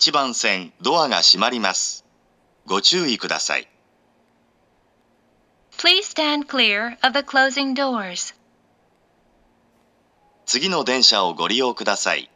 1番線ドアが閉まります。ご注意ください。 Please stand clear of the closing doors. 次の電車をご利用ください。